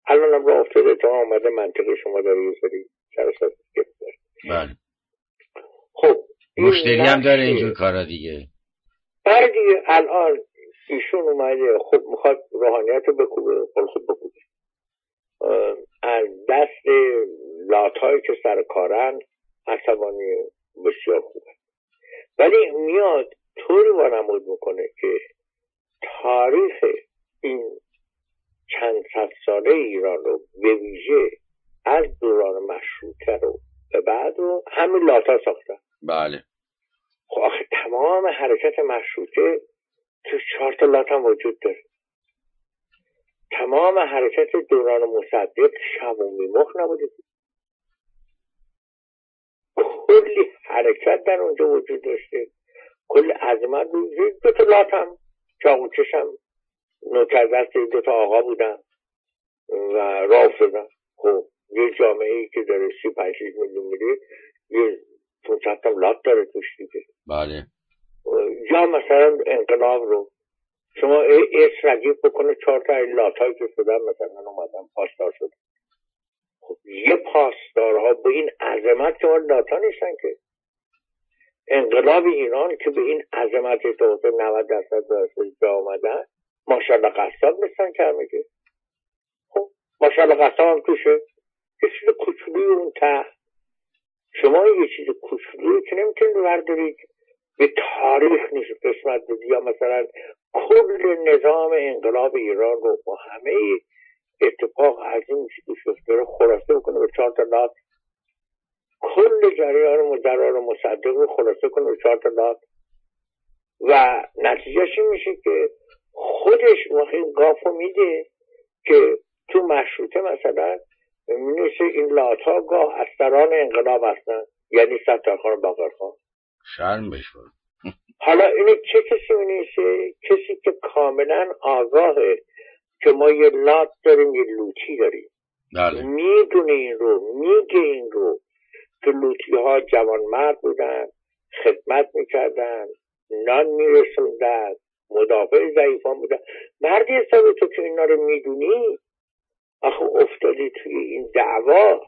الانم راه افتاده تا آمده منطقه شما داره یه سری سراسر گرفته. بله. خب مشتری هم داره اینجور کارا دیگه. بله دیگه. الان ایشون اومده خب میخواد روحانیت رو بکوبه، خب بکوبه. از دست لاتایی که سر کارن عصبانی بسیار خوبه، ولی میاد طوری وانمود میکنه که تاریخ این چند صد ساله ایران رو به ویژه از دوران مشروطه رو به بعد رو همین لاتا ساختن. بله. خب آخه تمام حرکت مشروطه تو 4 تا لات هم وجود داره. تمام حرکت دوران مصدق شب و میمخ نبوده، کلی حرکت در اونجا وجود داشته، کلی عظمت وجود. 2 تا لات هم چاقوچش هم نوکر دست 2 تا آقا بودن و راه افتادن. خب یه جامعه ای که داره 35 میلیون میلیون یه 500 تا لات داره توش دیگه. بله. یا مثلا انقلاب رو شما رگیب بکنه 4 تا لات هایی که شدن مثلا اومدن پاسدار شد. خب یه پاسدارها به این عظمت که اون لات ها نیستن که. انقلاب ایران که به این عظمت تو 90% جا آمدن ماشاءالله قصاب نیستن که همه که. خب ماشاءالله قصاب هم توشه یه چیز کوچولوی اون ته. شما یه چیز کوچولوی که نمیتونید بردارید به تاریخ نیست قسمت بدی، یا مثلا کل نظام انقلاب ایران رو با همه اتفاق عظیم که شفته رو خلاصه بکنه به 4 تا لات. کل جریان مدرار مصدق رو خلاصه کنه به 4 تا لات و نتیجهش این میشه که خودش این گافو میده که تو مشروطه مثلا میشه این لات ها گاه از سران انقلاب هستن، یعنی ستارخان باقرخان. شرم بشور. حالا اینه چه کسی مینیشه؟ کسی که کاملا آگاهه که ما یه لات داریم یه لوتی داریم. بله. میدونه این رو، میگه این رو که لوتی ها جوان مرد بودن، خدمت میکردن، نان میرسوندن، مدافع ضعیفان بودن. مردی حسابی تو که اینا رو میدونی آخه افتادی توی این دعوا.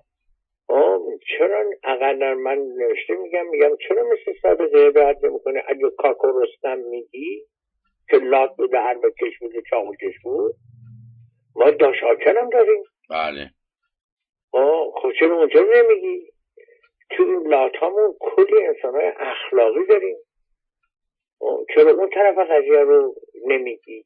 چرا اقلا من نوشته میگم چرا مثل صادقه بعد نمیکنه اگه کاکو رستم میگی که لات بوده هر بکش بوده چاقوکش بود، ما داشاکن هم داریم. بله. خب چرا اونجا نمیگی؟ تو این لات همون کلی انسان های اخلاقی داریم، چرا اون طرف قضیه رو نمیگی؟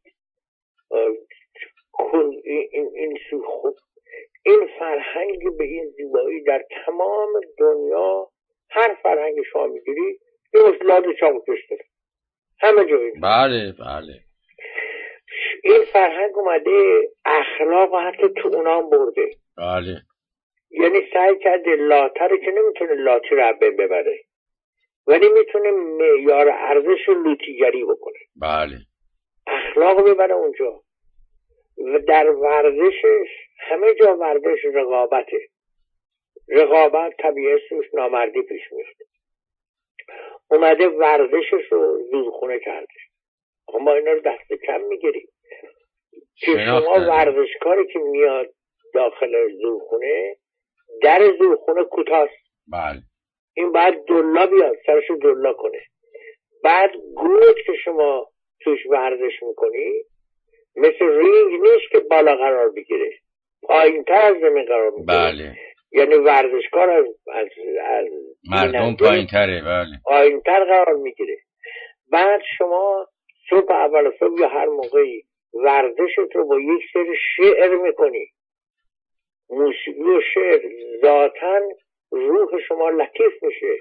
این خوب این فرهنگ به این زیبایی در تمام دنیا، هر فرهنگ شما میگیری یه اصلاحات چاقوکش داره همه جایی. بله بله. این فرهنگ اومده اخلاق و حتی تو اونام برده. بله. یعنی سعی کرده لاتر که نمیتونه لاتی رو بین ببره ولی میتونه معیار ارزش رو لوتیگری بکنه. بله. اخلاق ببره اونجا. و در ورزشش همه جا ورزش رقابته. رقابت طبیعتش نامردی پیش میاد. اومده ورزشش رو زورخونه کرده. ما اینا رو دست کم میگیریم که شما ورزشکاری که میاد داخل زورخونه در زورخونه کوتاست. بله. این بعد دلا بیاد سرشو دلا کنه. بعد گوت که شما توش ورزش میکنی مثل رینگ نیست که بالا قرار بگیره، پایین تر از زمین قرار میگیره. بله. یعنی ورزشکار از مردم پایین تره. بله. پایین تر قرار میگیره. بعد شما صبح اول صبح یا هر موقعی ورزشت رو با یک سری شعر میکنی. موسیقی و شعر ذاتاً روح شما لطیف میشه.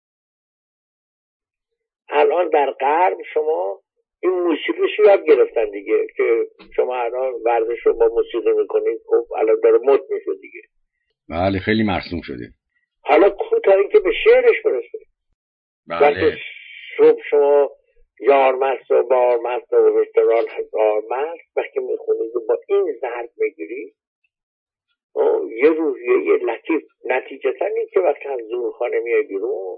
الان در غرب شما این موسیقیش یاد گرفتن دیگه که شما الان ورزش رو با موسیقی میکنید. خب الان داره مد میشه دیگه. بله خیلی مرسوم شده. حالا کوتاه این که به شعرش برسه. بله. صبح شما یارمست و بارمست و رستوران یارمست وقتی میخونید و با این ضرب میگیری یه روحیه لطیف. نتیجتا این که وقتی از زورخانه میای بیرون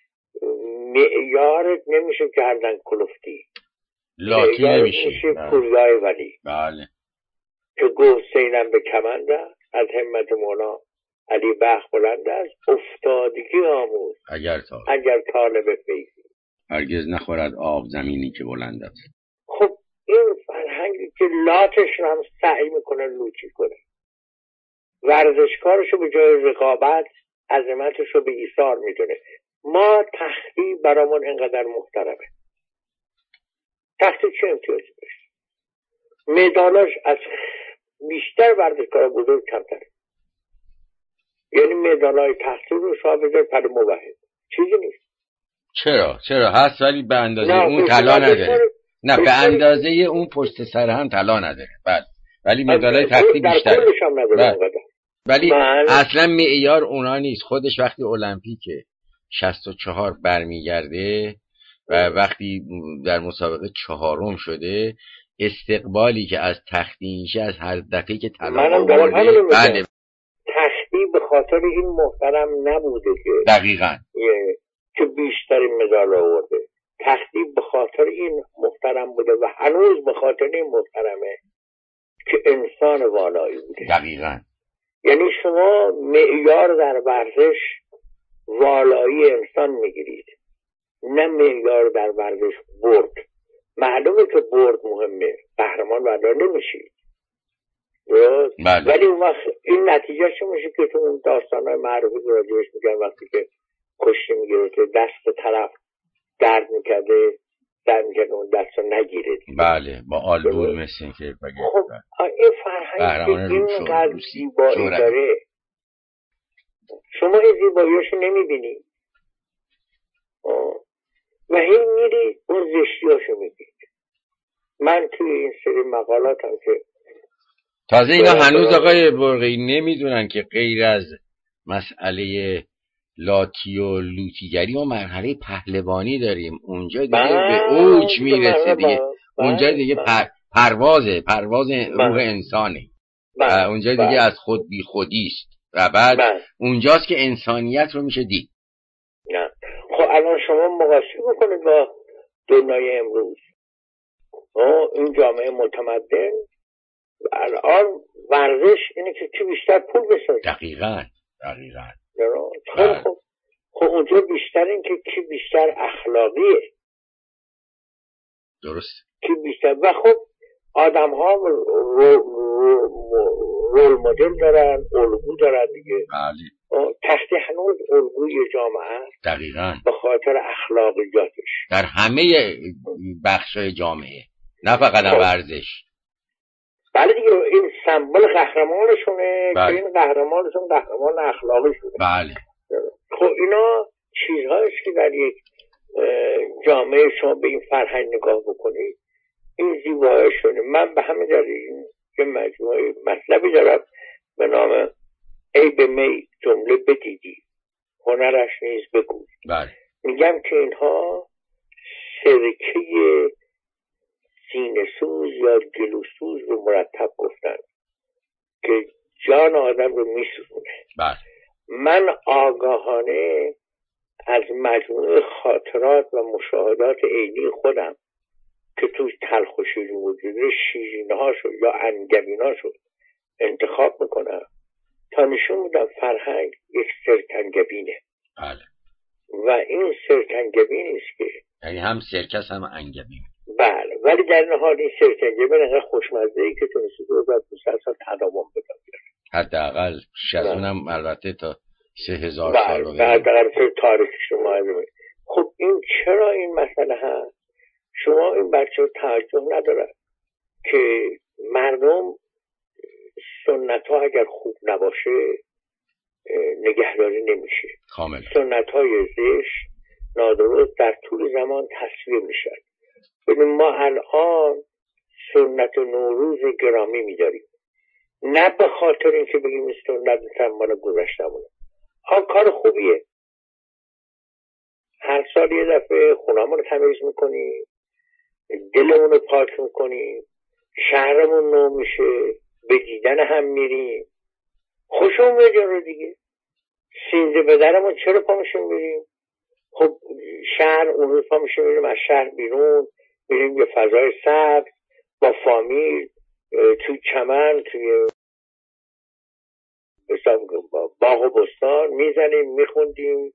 معیارت نمیشه گردن کلفتی، لاتی نمیشه. میشه پوریای ولی. بله. که گفت سینم به کمند است، از همت مولا علی بخت بلند است. افتادگی آموز اگر طالب فیضی، هرگز نخورد آب زمینی که بلند است. خب این فرهنگی که لاتش رو هم سعی میکنه لوچی کنه، ورزشکارشو به جای رقابت عظمتشو به ایثار میدونه. ما تختی برامون اینقدر محترمه، تختی چه امتیازی داشت؟ مدالاش از بیشتر ورزشکار بزرگ کمتره. یعنی مدالای تختی رو شما بذار پر موحد، چیزی نیست. چرا هست، ولی به اندازه اون طلا نداره. نه به اندازه اون پشت سر هم طلا نداره. بله ولی مدالای تختی بیشتره. ولی اصلا معیار اونا نیست. خودش وقتی المپیک 64 برمیگرده و وقتی در مسابقه 4م شده، استقبالی که از تختی میشه از هر دفعه که طلا آورده. بله تختی به خاطر این محترم نبوده که دقیقاً که بیشترین مدال آورده. تختی به خاطر این محترم بوده و هنوز به خاطر این محترمه که انسان والایی بوده. دقیقاً. یعنی شما معیار در ورزش والایی انسان میگیرید، نه معیار در ورزش برد. معلومه که برد مهمه، قهرمان بردار نمیشید. بله. ولی اون وقت این نتیجه چه میشه که تو اون داستانهای معروفی که راجعش میگن وقتی که کشتی میگیره که دست طرف درد میکرده اون دست رو نگیره. بله با آلبول مثل که بگه. خب این فرهنگ اینقدر زیبایی داره، شما این زیباییاشو نمیبینی و هی میری اون زشتیاشو میگید. من توی این سری مقالاتم که تازه اینا هنوز آقای برقی نمیدونن که غیر از مسئله لاتی و لوتیگری و مرحله پهلوانی داریم. اونجا دیگه به اوج میرسه دیگه. اونجا دیگه پرواز روح انسانه و اونجا دیگه از خود بی خودیست و بعد اونجاست که انسانیت رو میشه دید. نه خب الان شما مقایسه بکنید با دنیای امروز، این جامعه متمدن الان ورزش اینه که کی بیشتر پول بسازه. دقیقاً. خب اونجا بیشتر این که کی بیشتر اخلاقیه. درست. کی بیشتر و خب آدم ها رول مدل دارن، الگو دارن دیگه. بله. تختی هنوز الگوی جامعه است. دقیقاً. به خاطر اخلاقیاتش در همه بخشای جامعه، نه فقط ورزش. بله دیگه این سمبل قهرمانشونه. بله. که این قهرمانشون قهرمان اخلاقی شده. بله. خب اینا چیزهاییست که در یک جامعه شما به این فرهنگ نگاه بکنید این زیبایی شده. من به همه دلیل یه مجموعه مطلبی دارم به نام ای به می جمله بدیدی هنرش نیز بگو. بله. میگم که اینها سرکه سینه‌سوز یا گلوسوز رو مرتب گفتن که جان آدم رو میسوزونه. بله. من آگاهانه از مجموعه خاطرات و مشاهدات عینی خودم که توش تلخ و شیرین وجوده شیرین‌هاشو یا انگبیناشو انتخاب میکنم تا نشون میدم فرهنگ یک سرکنگبینه. بله. و این سرکنگبینی است که یعنی هم سرکس هم انگبین. بله. ولی در نهایت این سرکنگبین انقدر خوشمزه‌ای که تونستی 2200 سال تداوم بده. حداقل شزونم البته تا 3000 سال رو در تاریخش رو معلومه. خب این چرا این مسئله هست؟ شما این بچه توجه ندارن که مردم سنت ها اگر خوب نباشه نگهداری نمیشه. کامل. سنت های زشت نادرست در طول زمان تصویر میشن. ببین ما الان سنت نوروز گرامی میداریم، نه به خاطر اینکه بگیم این سنت مال گذشتمونه. کار خوبیه، هر سال یه دفعه خونه‌مون رو تمیز میکنیم، دلمون رو پاک میکنیم، شهرمون نو میشه، به دیدن هم میریم، خوشمون میاد رو دیگه. سینده به درمون چرا پا میشیم بریم؟ خب شهر اون روز پا میشیم بریم از شهر بیرون، بریم یه فضای سبز با فامیل توی چمن، توی باغ و بستان میزنیم، میخوندیم،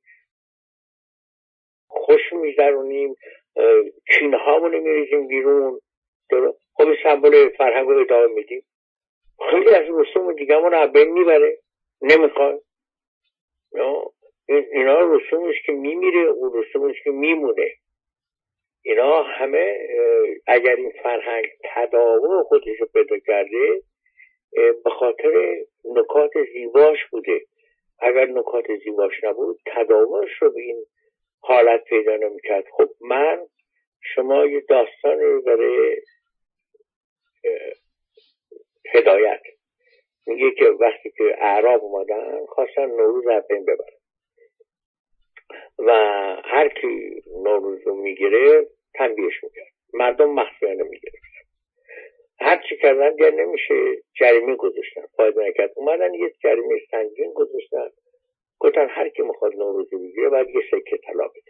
خوش میگذرونیم، کینه هامونو میریزیم بیرون. خب سمبل فرهنگ رو ادامه میدیم. خیلی از رسوم دیگه همون رو بین میبره، نمیخواد. اینا رسومش که میمیره، اون رسومش که میمونه. اینا همه اگر این فرهنگ تداوم خودش رو پیدا کرده به خاطر نکات زیباش بوده. اگر نکات زیباش نبود تداومش رو به این حالت پیدا نمیکرد. خب شما یه داستان رو برای هدایت میگه که وقتی که اعراب اومدن خواستن نوروز از بین ببرن و هر کی نوروز رو میگیره تنبیهش میکرد، مردم مخفیانه میگرفتن، هر چی کردن دیگه نمیشه، جریمه گذاشتن، فایده نکرد، اومدن یه جریمه سنگین گذاشتن، گفتن هر کی میخواد نوروز رو بگیره باید یه سکه طلا بده.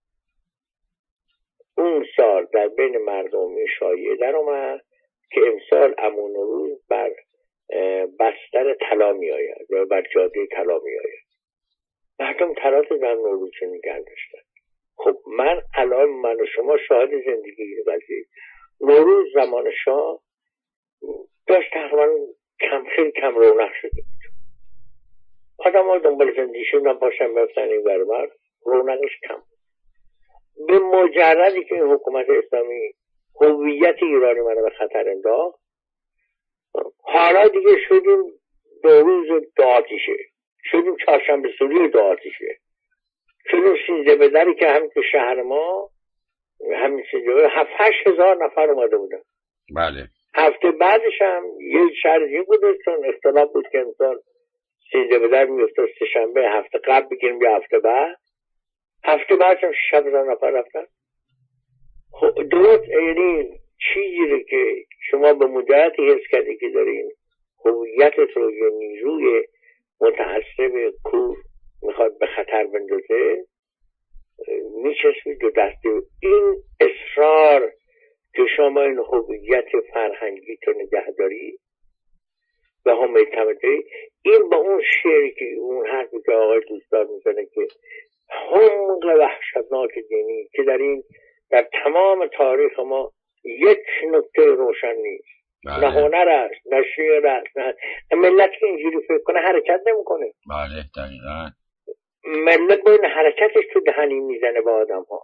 اون سال در بین مردم شایعه در اومد که امسال عمو نوروز بر بستر طلا می آید و بر جاده طلا می آید. مردم طلا زن نوروز رو نگه داشتن. خب الان من و شما شاهد زندگی این قضیه. نوروز زمان شاه داشت تقریبا خیلی کم رونق شده بود. آدم ها دنبال زندگیشون نباشن بفتن این برمار، رونقش کم. به مجردی که این حکومت اسلامی هویت ایرانی منو به خطر انداخت، حالا دیگه شدیم نوروز دو آتیشه، شدیم چهارشنبه سوری دو آتیشه، شدیم سیزده بدری که هم تو شهر ما همین 7-8 هزار نفر اومده بودن. بله. هفته بعدش هم یه شرطی بود چون اختلاف بود که امسال سیزده بدر میفتاد سه شنبه، هفته قبل بگیریم یا هفته بعد. هفته بعدش هم 6,000 نفر رفتن. خب درست یعنی چیزی رو که شما به مدتی حس کردی که دارین هویتت رو یه نیروی متعصب کور میخواد به خطر بندازه، میچسبید دو دسته. این اصرار که شما این هویت فرهنگی تو نگه داری و هم اعتمادی، این با اون شعری که اون حرفی که آقای دوستدار میزنه که حمق وحشتناک دینی که در تمام تاریخ ما یک نکته روشن نیست. نه هنر است، نه شعر است، نه ملت که اینجوری فکر کنه حرکت نمیکنه. بله دقیقاً. ملت با این حرکتش تو دهنی میزنه با آدم ها.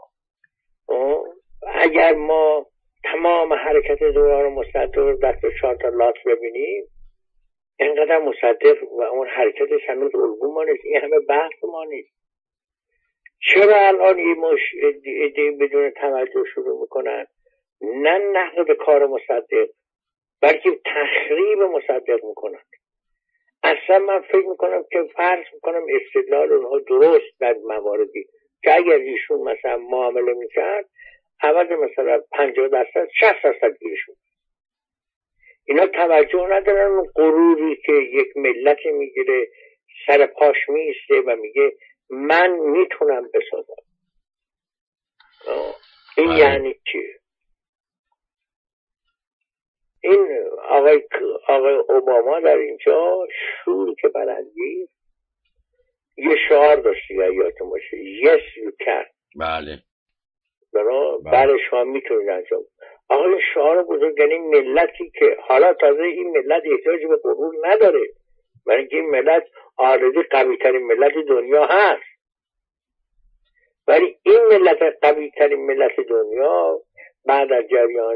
اگر ما تمام حرکت دوران مصدق رو دست و 4 تا لات ببینیم، اینقدر مصدق و اون حرکتش هنوز الگو ما نیست، این همه بحث ما نیست. چرا الان این ایده بدون توجه شروع میکنن؟ نه نقد کار مصدق، بلکه تخریب مصدق میکنن. اصلا من فکر میکنم که فرض میکنم استدلال اونها درست در مواردی که اگر ایشون مثلا معامله میکرد عوض مثلا 50% 60% گیرشون. اینا توجه ندارن اون غروری که یک ملت میگیره سر پاش میسته و میگه من میتونم بسازم. این یعنی چی؟ این آقای اوباما در اینجا شور که برانگیز یه شعار داشتی یادتون باشه، yes you can. بله. برای شما میتونید انجام. آقای شعار بزرگ یعنی ملتی که حالا تازه این ملت احتیاج به غرور نداره، برای اینکه این ملت آردی قوی ترین ملت دنیا هست، ولی این ملت قوی ترین ملت دنیا بعد از جریان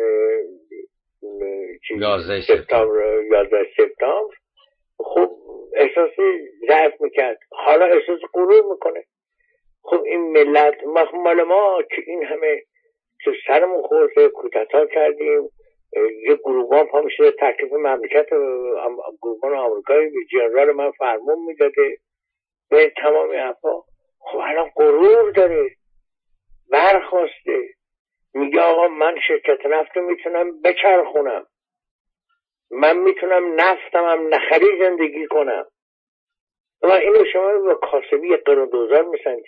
11 سپتامبر خب احساس ضعف میکرد، حالا احساس غرور میکنه. خب این ملت مال ما که این همه تو سرمون خورده، کودتا کردیم، یه گروگان پا میشه تکلیف مملکت گروگان آمریکایی به جنرال من فرمون میداده به تمام حرفا. خب الان غرور داره، برخواسته، میگه آقا من شرکت نفت رو میتونم بچرخونم، من میتونم نفتم هم نخری زندگی کنم. و اینو شما با کاسبی قرون دوزار میسنجی.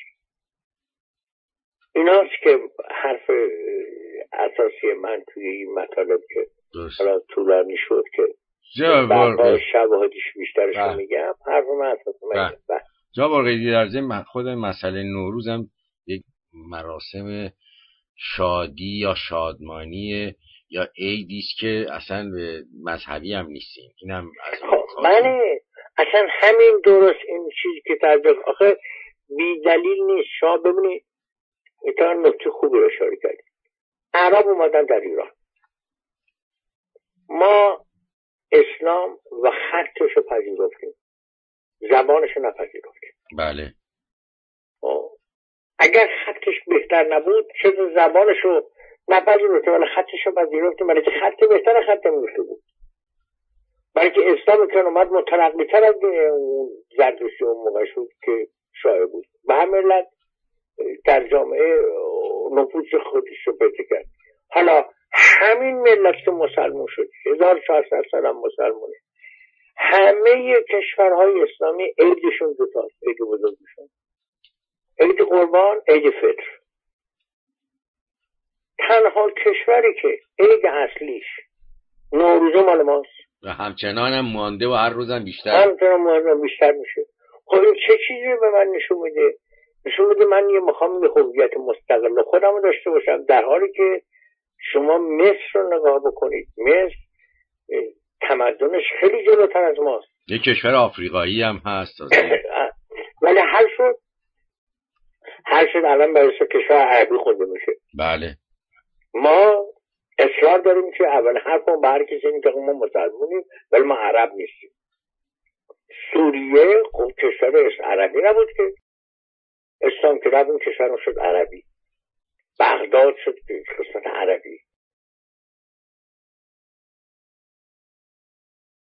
ایناست که حرف اساسی من توی این مطالب که حالا طولانی شد که بعد شواهدش بیشترش میگم. حرف من اساسا جا برقیدی در ضمن خود مسئله نوروز هم یک مراسم شادی یا شادمانی یا عیدیست که اصلا مذهبی هم نیستیم. اینم از بله اصلا همین درست این چیزی که ترجمه آخه بی دلیل نیست. شما ببینید ایتا نکته خوبی رو اشاره کردید. عرب اومدن در ایران، ما اسلام و خطش رو پذیرفتیم، زبانش رو نپذیرفتیم. بله اگر خطش بهتر نبود چرا زبانش رو نپذیرفتیم ولی خطش رو پذیرفتیم؟ برای که خط بهتر خط میفته بود، برای که اسلام که اومد متنقی تر از زردشتی اون موقع شد که شایع بود. به همین علت در جامعه نفوذ خودش رو پیدا کرد. حالا همین ملت که مسلمان شد 1400 سال هم مسلمانه، همه کشورهای اسلامی عیدشون دوتاست، عید بزرگشون عید قربان، عید فطر. تنها کشوری که عید اصلیش نوروز مال ماست و همچنان هم مانده و هر روزم بیشتر میشه. خب این چه چیزی به من نشون میده؟ نشون میده من میخوام یه هویت مستقل خودم داشته باشم، در حالی که شما مصر رو نگاه بکنید، مصر تمدنش خیلی جلوتر از ماست. یه کشور آفریقایی هم هست ولی حل شد الان برای کشور عربی خونده میشه. بله ما اصرار داریم که اول حرفمون به هر کسی اینه که ما مسلمونیم ولی ما عرب نیستیم. سوریه خب کشور عربی نبود که، اسلام که رفت اون کشور شد عربی. بغداد شد قسمت عربی.